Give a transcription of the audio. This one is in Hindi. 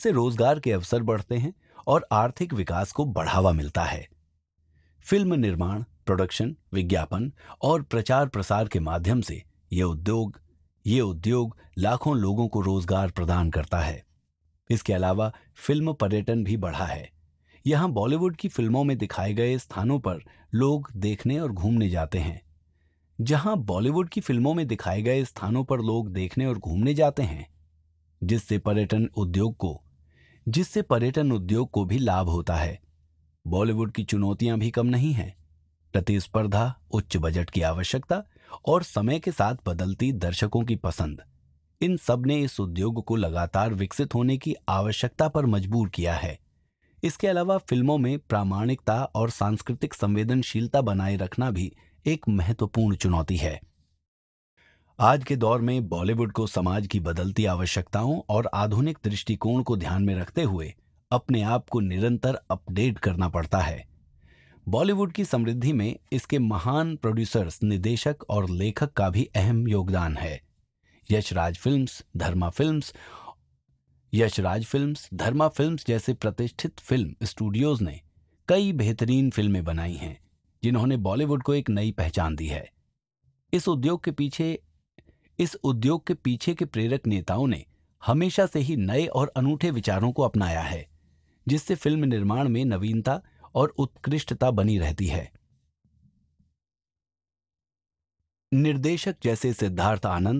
से रोजगार के अवसर बढ़ते हैं और आर्थिक विकास को बढ़ावा मिलता है। फिल्म निर्माण, प्रोडक्शन, विज्ञापन और प्रचार प्रसार के माध्यम से ये उद्योग लाखों लोगों को रोजगार प्रदान करता है। इसके अलावा फिल्म पर्यटन भी बढ़ा है। यहाँ बॉलीवुड की फिल्मों में दिखाए गए स्थानों पर लोग देखने और घूमने जाते हैं। जहाँ बॉलीवुड की फिल्मों में दिखाए गए स्थानों पर लोग देखने और घूमने जाते हैं, जिससे पर्यटन उद्योग को जिससे पर्यटन उद्योग को भी लाभ होता है। बॉलीवुड की चुनौतियां भी कम नहीं हैं। प्रतिस्पर्धा, उच्च बजट की आवश्यकता और समय के साथ बदलती दर्शकों की पसंद, इन सब ने इस उद्योग को लगातार विकसित होने की आवश्यकता पर मजबूर किया है। इसके अलावा फिल्मों में प्रामाणिकता और सांस्कृतिक संवेदनशीलता बनाए रखना भी एक महत्वपूर्ण चुनौती है। आज के दौर में बॉलीवुड को समाज की बदलती आवश्यकताओं और आधुनिक दृष्टिकोण को ध्यान में रखते हुए अपने आप को निरंतर अपडेट करना पड़ता है। बॉलीवुड की समृद्धि में इसके महान प्रोड्यूसर्स, निदेशक और लेखक का भी अहम योगदान है। Yashraj films, Dharma films Yashraj films, Dharma films जैसे प्रतिष्ठित फिल्म स्टूडियोज ने कई बेहतरीन फिल्में बनाई हैं, जिन्होंने बॉलीवुड को एक नई पहचान दी है। इस उद्योग के पीछे इस उद्योग के पीछे के प्रेरक नेताओं ने हमेशा से ही नए और अनूठे विचारों को अपनाया है, जिससे फिल्म निर्माण में नवीनता और उत्कृष्टता बनी रहती है। निर्देशक जैसे सिद्धार्थ आनंद,